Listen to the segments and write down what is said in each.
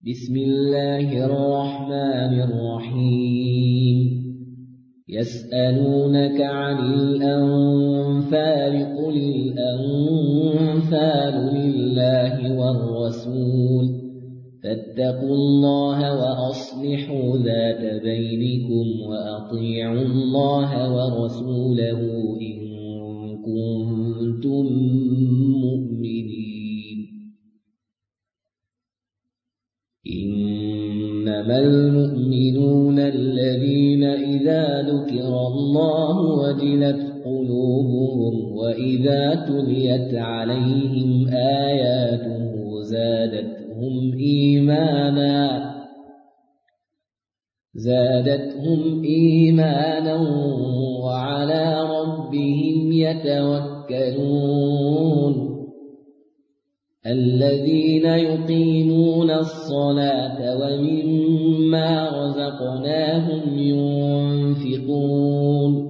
بسم الله الرحمن الرحيم يسألونك عن الأنفال قل الأنفال لله والرسول فاتقوا الله وأصلحوا ذات بينكم وأطيعوا الله ورسوله إن كنتم مؤمنين إنما المؤمنون الذين إذا ذكر الله وجلت قلوبهم وإذا تليت عليهم آياته زادتهم إيمانا وعلى ربهم يتوكلون الذين يقيمون الصلاة ومما رزقناهم ينفقون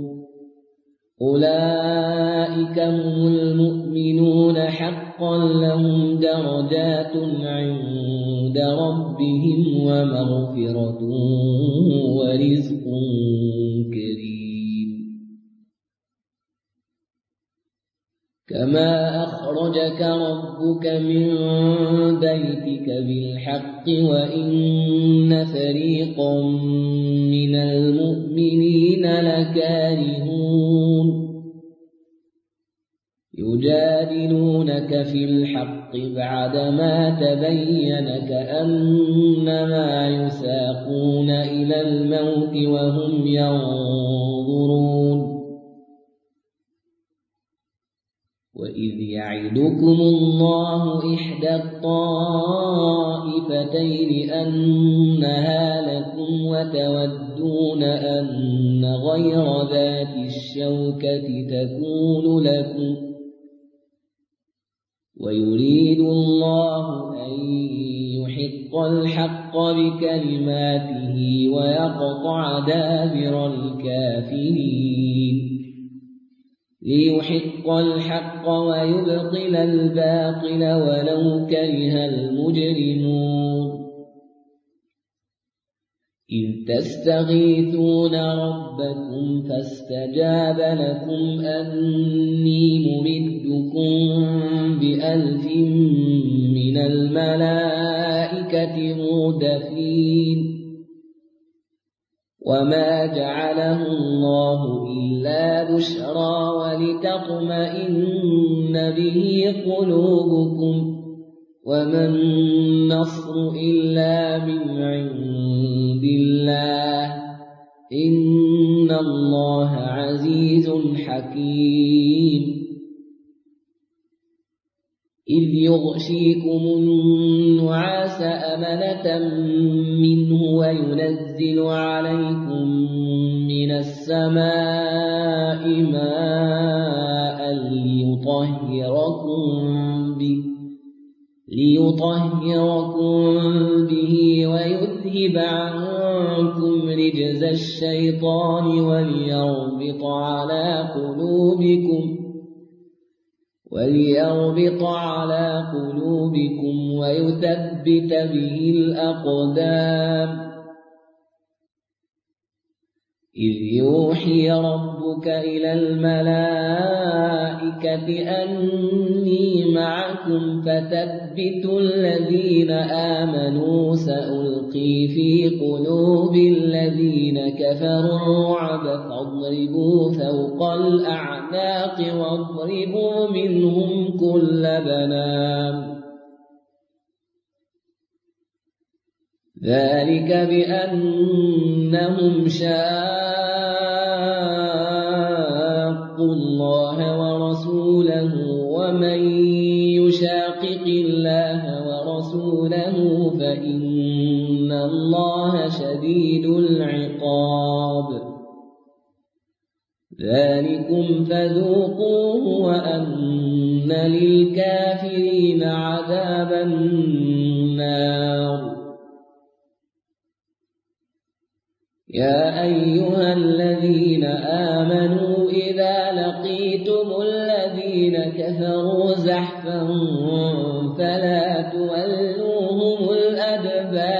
أولئك هم المؤمنون حقا لهم درجات عند ربهم ومغفرة ورزق كريم كما أخرجك ربك من بيتك بالحق وإن فريقا من المؤمنين لكارهون يجادلونك في الحق بعدما تبين كأنما يساقون إلى الموت وهم ينظرون وإذ يعدكم الله إحدى الطائفتين أنها لكم وتودون أن غير ذات الشوكة تكون لكم ويريد الله أن يحق الحق بكلماته ويقطع دابر الكافرين ليحق الحق ويبطل الباطل ولو كره المجرمون إذ تستغيثون ربكم فاستجاب لكم أني ممدكم ب1000 من الملائكة مردفين وما جعله الله إلا بشرى ولتطمئن به قلوبكم وما النصر إلا من عند الله إن الله عزيز حكيم إذ يغشيكم النعاس أمنة منه وينزل عليكم من السماء ماء ليطهركم به ويذهب عنكم رجز الشيطان وليربط على قلوبكم ويثبت به الأقدام إذ يوحي ربك إلى الملائكة أني معكم فثبتوا الذين آمنوا سألقي في قلوب الذين كفروا الرعب فاضربوا فوق الأعناق واضربوا منهم كل بنان ذلك بأنهم شاقوا الله ورسوله ومن يشاقق الله ورسوله فإن الله شديد العقاب ذلكم فذوقوه وأن للكافرين عذاب النار يا أيها الذين آمنوا إذا لقيتم الذين كفروا زحفا فلا تولوهم الأدبار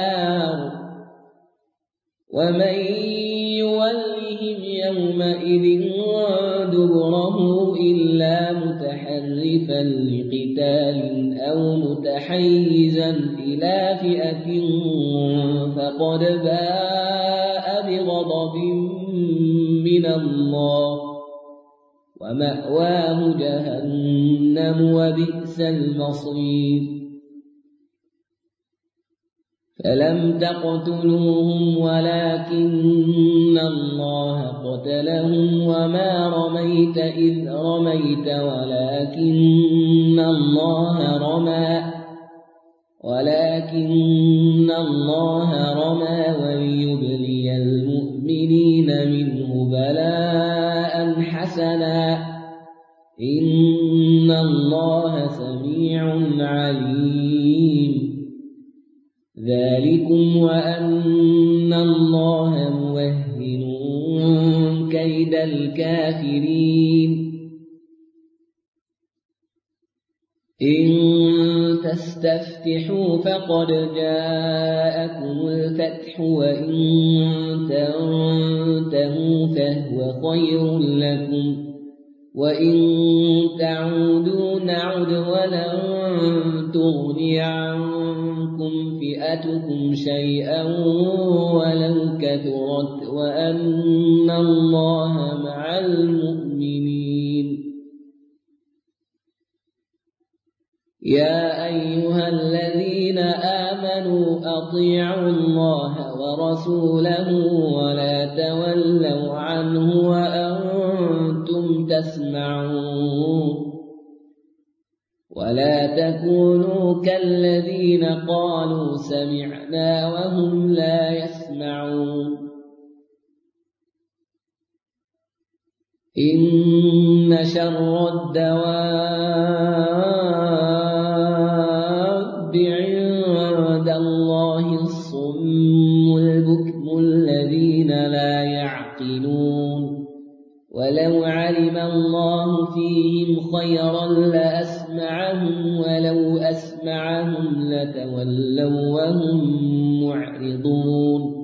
ومن يولهم يومئذ دبره إلا متحرفا لقتال أو متحيزا إلى فئة فقد باء بغضب من الله ومأواه جهنم وبئس المصير فلم تقتلوهم ولكن الله قتلهم وما رميت إذ رميت ولكن الله رمى وليبلي المؤمنين منه بلاء حسنا إن الله سميع عليم ذلكم وأن الله موهن كيد الكافرين إن تستفتحوا فقد جاءكم الفتح وإن تنتهوا فهو خير لكم وإن تعودوا نعد ولن تغني عنكم فئتكم شيئا ولو كثرت وأن الله مع المؤمنين يا أيها الذين آمنوا أطيعوا الله ورسوله ولا تولوا عنه وأنتم تسمعون ولا تكونوا كالذين قالوا سمعنا وهم لا يسمعون إن شر الدواب عند الله الصم البكم الذين لا يعقلون ولو علم الله فيهم خيرا لأسمعهم ولو أسمعهم لتولوا وهم معرضون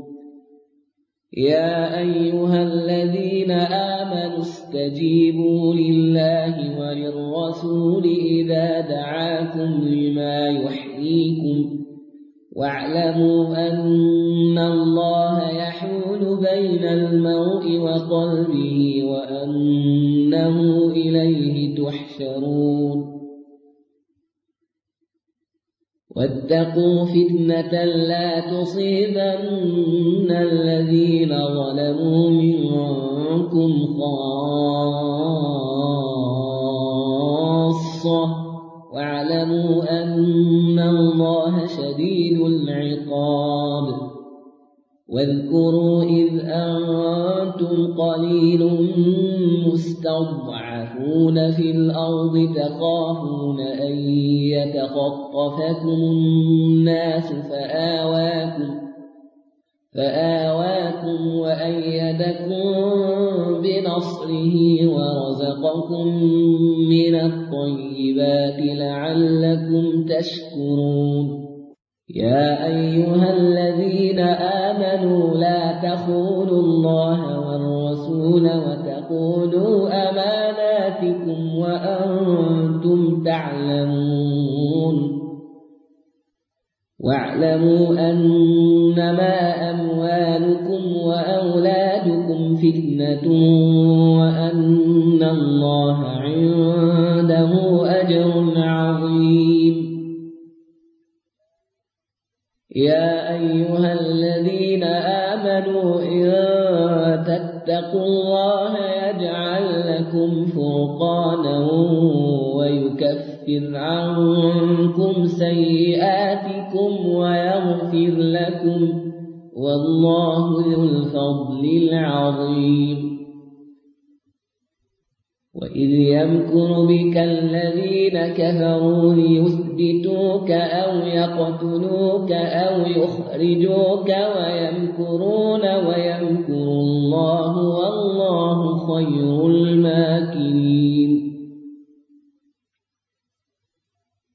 يا أيها الذين آمنوا استجيبوا لله وللرسول إذا دعاكم لما يحييكم واعلموا أن الله يحول بين المرء وقلبه وأنه إليه تحشرون واتقوا فتنة لا تصيبن الذين ظلموا منكم خاصة واعلموا أن الله شديد العقاب واذكروا إذ أنتم قليل مستضعفون في الأرض تخافون أن يتخطفكم الناس فآواكم وأيدكم بنصره ورزقكم من الطيبات لعلكم تشكرون يا أيها الذين آمنوا لا تخونوا الله والرسول وتخونوا أماناتكم وأنتم تعلمون واعلموا أنما أموالكم وأولادكم فتنة وأن الله عنده أجر عظيم يا أيها الذين آمنوا إن تتقوا الله يجعل لكم فرقانا ويكفر عنكم سيئاتكم ويغفر لكم والله ذو الفضل العظيم وإذ يمكر بك الذين كفروا ليثبتوك أو يقتلوك أو يخرجوك ويمكرون ويمكر الله والله خير الماكرين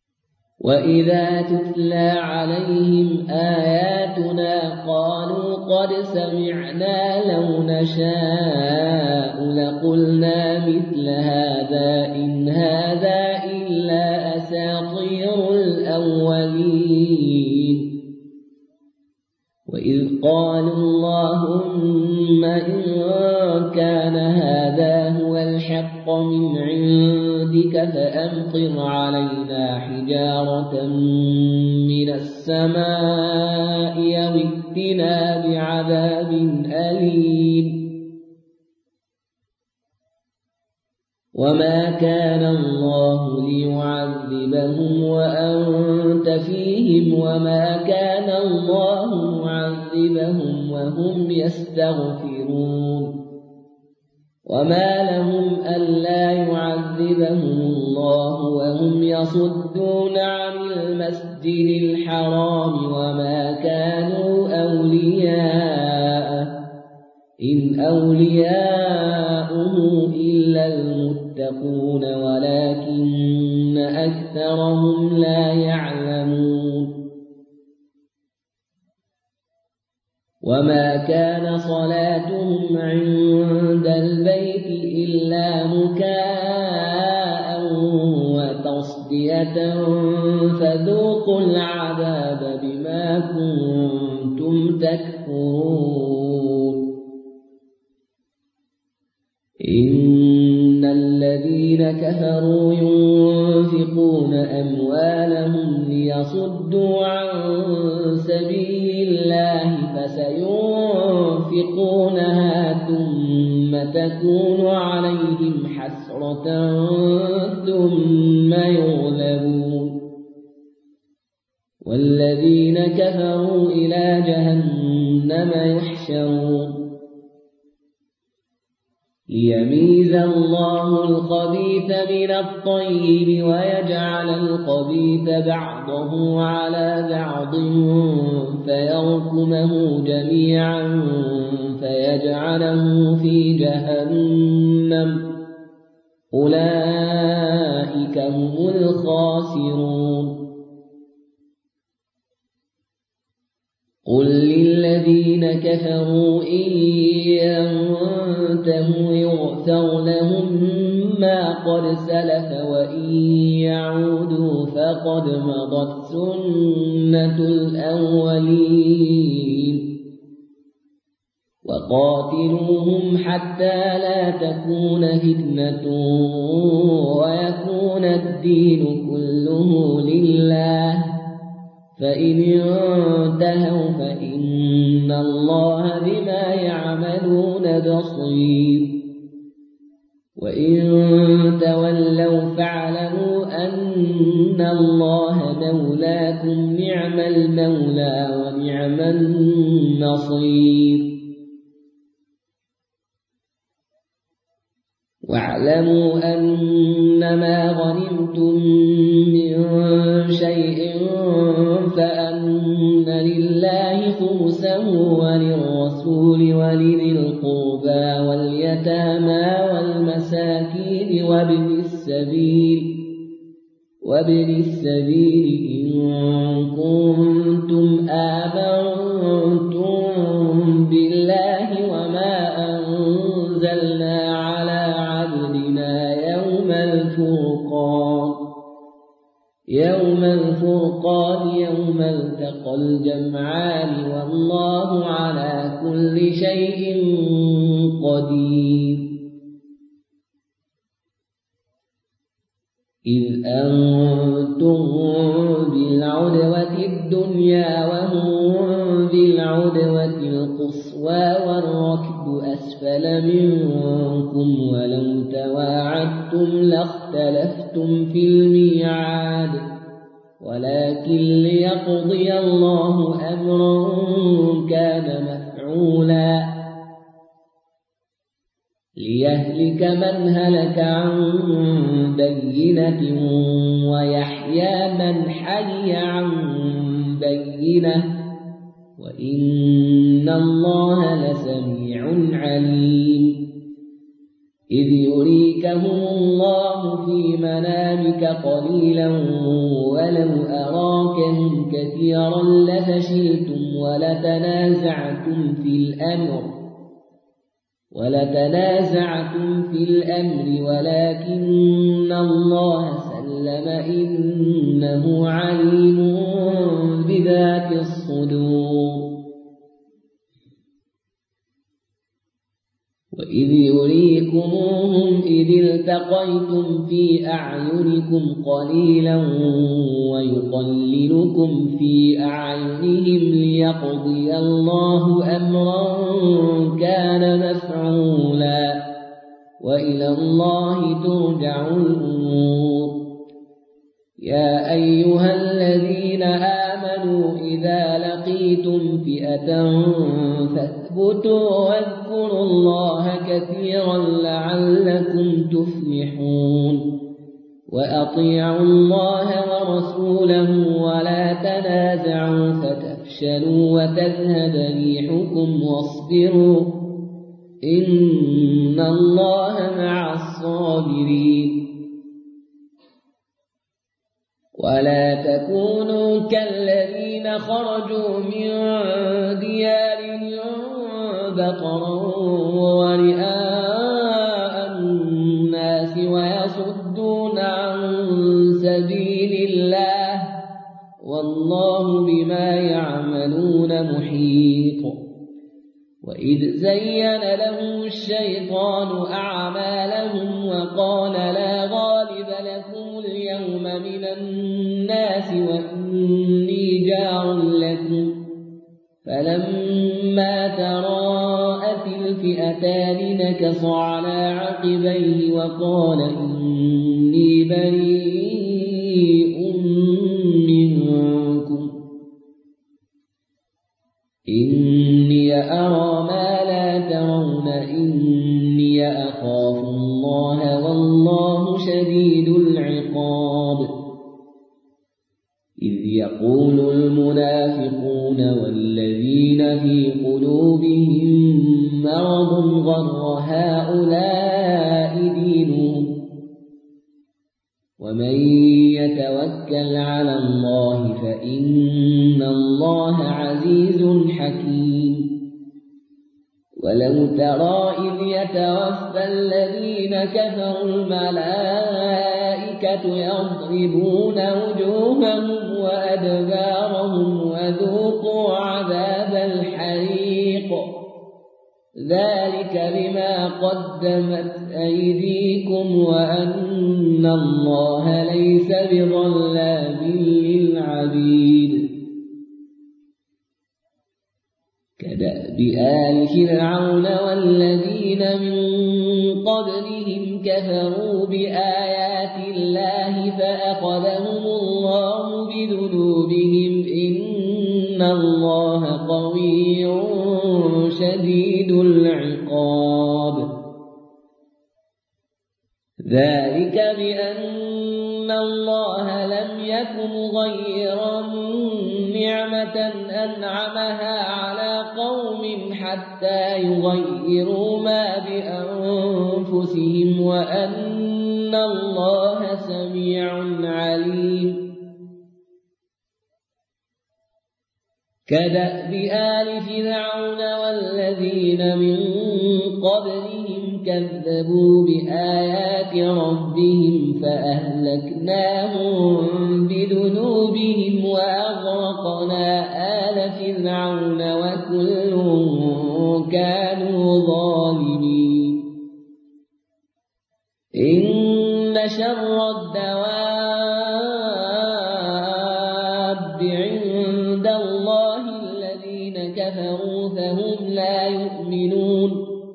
وإذا تتلى عليهم آياتنا قالوا قد سمعنا لو نشاء لقلنا مثل هذا إن هذا إلا أساطير الأولين وإذ قالوا اللهم إن كان هذا هو الحق من عندك فأمطر علينا حجارة من السماء أو ائتنا بعذاب أليم وما كان الله ليعذبهم وأنت فيهم وما كان الله معذبهم وهم يستغفرون وما لهم ألا يعذبهم الله وهم يصدون عن المسجد الحرام وما كانوا أولياءه إن أولياؤه إلا المتقون ولكن أكثرهم لا يعلمون وما كان صلاتهم عند البيت إلا مكاء وتصدية فذوقوا العذاب بما كنتم تكفرون إن الذين كفروا ينفقون أموالهم ليصدوا عن سبيل الله فسينفقونها ثم تكون عليهم حسرة ثم يغلبون والذين كفروا إلى جهنم يحشرون ليميز الله الخبيث من الطيب ويجعل الخبيث بعضه على بعض فيركمه جميعا فيجعله في جهنم أولئك هم الخاسرون قل للذين كفروا إن ينتهوا يغفر لهم ما قد سلف وإن يعودوا فقد مضت سنة الأولين وقاتلوهم حتى لا تكون فتنة ويكون الدين كله لله فإن انتهوا فإن الله بما يعملون بصير وإن تولوا فاعلموا أن الله مولاكم نعم المولى ونعم النصير واعلموا أنما غنمتم من شيء فأن لله خمسه وللرسول ولذي القربى واليتامى والمساكين وابن السبيل إن كنتم آمنتم بالله وما أنزلنا على عبدنا يوم الفرقان يوم التقى الجمعان والله على كل شيء قدير إذ أنتم بالعدوة الدنيا وهم بالعدوة القصوى والركب أسفل منكم ولو تواعدتم لاختلفتم في الميعاد ولكن ليقضي الله أمرا كان مفعولا ليهلك من هلك عن بينة ويحيى من حي عن بينة وإن الله لسميع عليم إذ يريكهم الله في منامك قليلا ولو أراكهم كثيرا لفشلتم ولتنازعتم في الأمر ولكن الله سلم إنه عليم بذات الصدور وإذ يريكموهم إذ التقيتم في أعينكم قليلا ويقللكم في أعينهم ليقضي الله أمرا كان مفعولا وإلى الله ترجع الأمور يا أيها الذين آمنوا إذا لقيتم فئة فاثبتوا واذكروا الله كثيرا لعلكم تفلحون وأطيعوا الله ورسوله ولا تنازعوا فتفشلوا وتذهب ريحكم واصبروا إن الله مع الصابرين ولا تكونوا كالذين خرجوا من ديارهم بطرا ورئاء الناس ويصدون عن سبيل الله والله بما يعملون محيط وإذ زين لهم الشيطان أعمالهم وقال لا غالب لكم اليوم من الناس وإني جار لكم فلما تراءت الفئتان نكص على عقبيه وقال إني بريء منكم إني أرى ما لا ترون إني أخاف الله والله شديد العقاب إذ يقول المنافقون والذين في قلوبهم مرض غر هؤلاء دينهم ومن يتوكل على الله فإن الله عزيز حكيم ولو ترى إذ يتوفى الذين كفروا الملائكة يضربون وجوههم وأدبارهم وذوقوا عذاب الحريق ذلك بما قدمت أيديكم وأن الله ليس بظلام للعبيد كدأب آل فرعون والذين من قبلهم كفروا بآيات الله فأخذهم الله بذنوبهم إن الله قوي شديد العقاب ذلك بأن الله لم يكن مغيرا نعمة أنعمها على قوم حتى يغيروا ما بأنفسهم وأن الله سميع عليم كدأب آل فرعون والذين من قبلهم كذبوا بآيات ربهم فأهلكناهم بذنوبهم وأغرقنا آل فرعون وكل كانوا ظالمين إن شر الدواب عند الله الذين كفروا فهم لا يؤمنون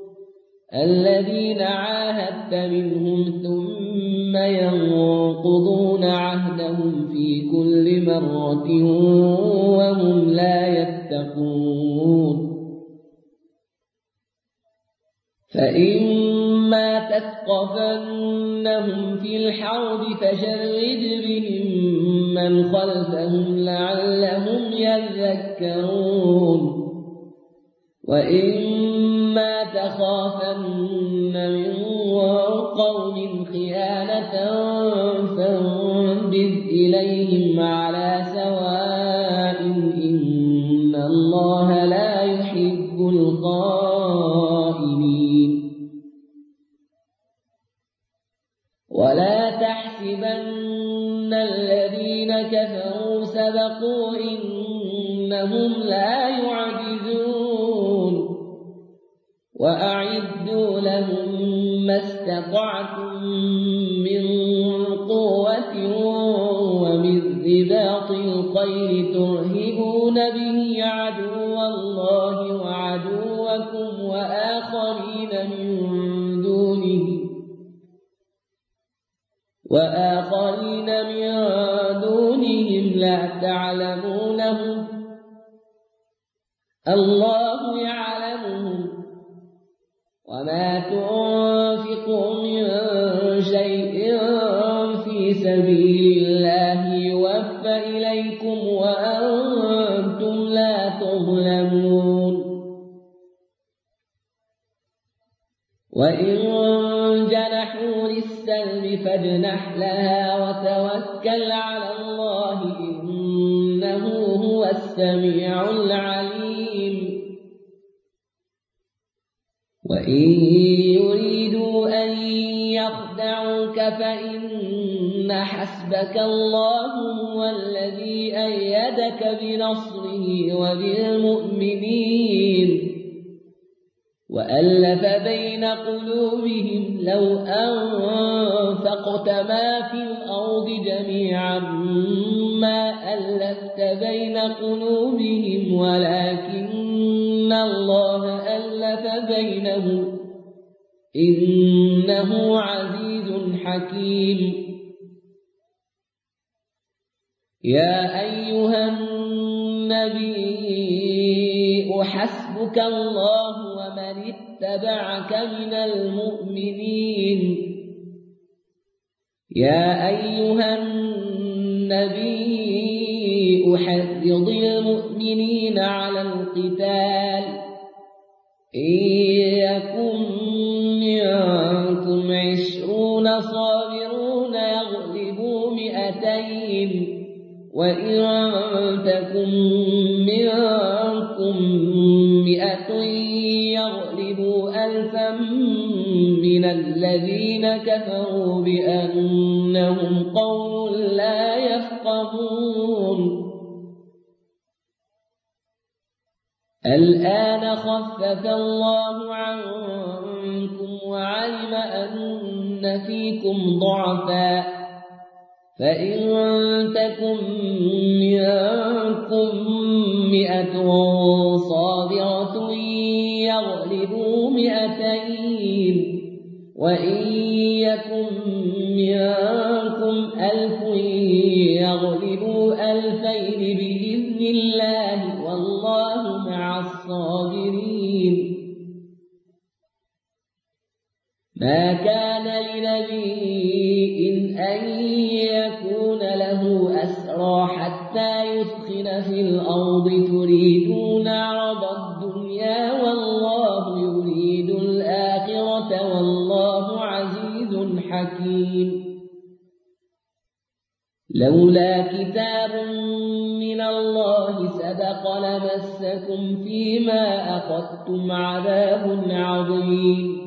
الذين عاهدت منهم ثم ينقضون عهدهم في كل مرة وهم لا يتقون فإما تثقفنهم في الحرب فشرد بهم من خلفهم لعلهم يذكرون وإما تخافن من قوم خيانة فانبذ إليهم على سواء إن الله لا يحب الخائنين ولا تحسبن الذين كفروا سبقوا إنهم لا يعجزون وأعدوا لهم ما استطعتم من قوة ومن رباط الخيل ترهبون به عدو الله وعدوكم وآخرين من دونهم لا تعلمونهم الله يعلمهم وما تنفقوا من شيء في سبيل الله يوفى إليكم وأنتم لا تظلمون وإن جنحوا للسلم فاجنح لها وتوكل على الله إنه هو السميع العليم وإن يريدوا أن يخدعوك فإن حسبك الله هو الذي أيدك بنصره وبالمؤمنين وألف بين قلوبهم لو أنفقت ما في الأرض جميعا ما ألفت بين قلوبهم ولكن الله ألف بينهم إنه عزيز حكيم يا أيها النبي حسبك الله ومن اتبعك من المؤمنين يا أيها النبي حرض المؤمنين على القتال إن يكن منكم 20 صابرون يغلبوا 200 وإن تكن منكم 100 يغلبوا 1000 من الذين كفروا بأنهم قوم لا يفقهون الآن خفف الله عنكم وعلم أن فيكم ضعفا فإن تكن منكم 100 صابرة يغلبوا 200 وإن يكن منكم 1000 يغلبوا 2000 بإذن الله والله مع الصابرين ما كان لنبي أن يكون له أسرى حتى يثخن في الأرض تريدون عرض الدنيا والله يريد الآخرة والله عزيز حكيم لولا كتاب من الله سبق لمسكم فيما أخذتم عذاب عظيم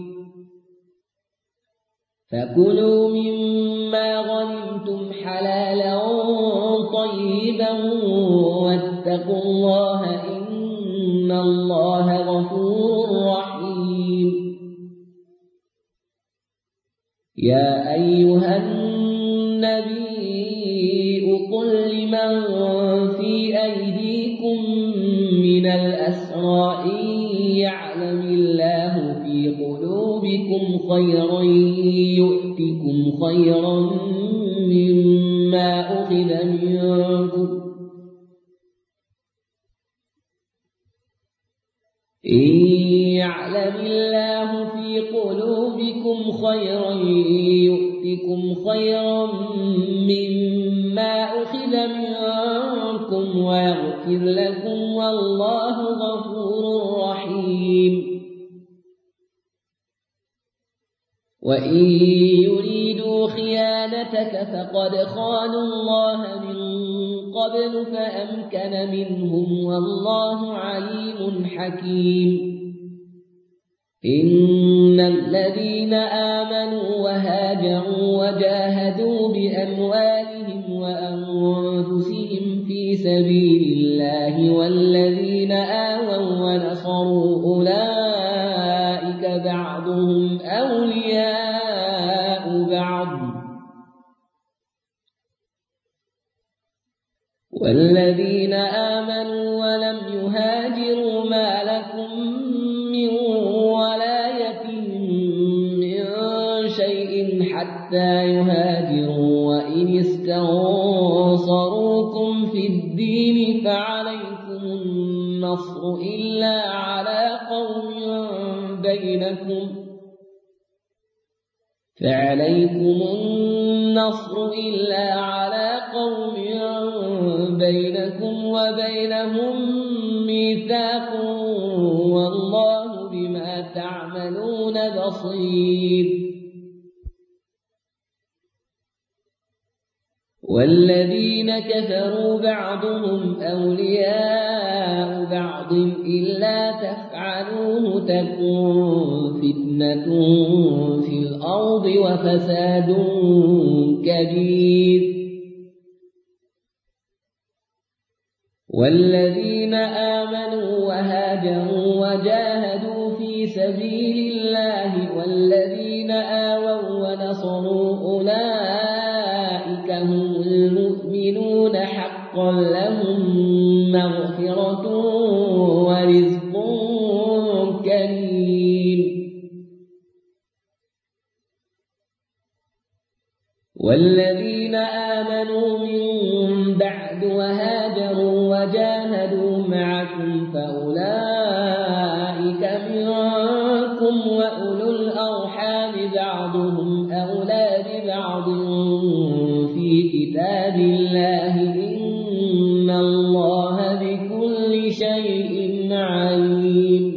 فكلوا مما غنمتم حلالا طيبا واتقوا الله إن الله غفور رحيم يا أيها النبي قل لمن في أيديكم من الأسرى إن يعلم الله في قلوبكم خيرا يؤتكم خيرا مما أخذ منكم إن يعلم الله في قلوبكم خيرا يؤتكم خيرا مما أخذ منكم ويغفر لكم والله غفور رحيم وإن يريدوا خيانتك فقد خانوا الله من قبل فأمكن منهم والله عليم حكيم إن الذين آمنوا وهاجروا وجاهدوا بأموالهم وأنفسهم في سبيل الله والذين آووا ونصروا أولئك بعضهم أولياء بعض والذين آمنوا ولم يهاجروا ما لكم من ولايتهم من شيء حتى يهاجروا وإن استنصروكم في الدين فعليكم النصر إلا على قوم بينكم وبينهم ميثاق والله بما تعملون بصير والذين كفروا بعضهم أولياء بعض إلا تفعلوه تكن فتنة في الأرض وفساد كبير والذين آمنوا وهاجروا وجاهدوا في سبيل الله والذين آووا ونصروا أولئك هم المؤمنون حقا لهم مغفرة ورزق كريم والذين آمنوا من بعد وهاجروا وجاهدوا معكم فأولئك منكم وأولو الأرحام بعضهم أولى ببعض في كتاب الله إن الله بكل شيء عليم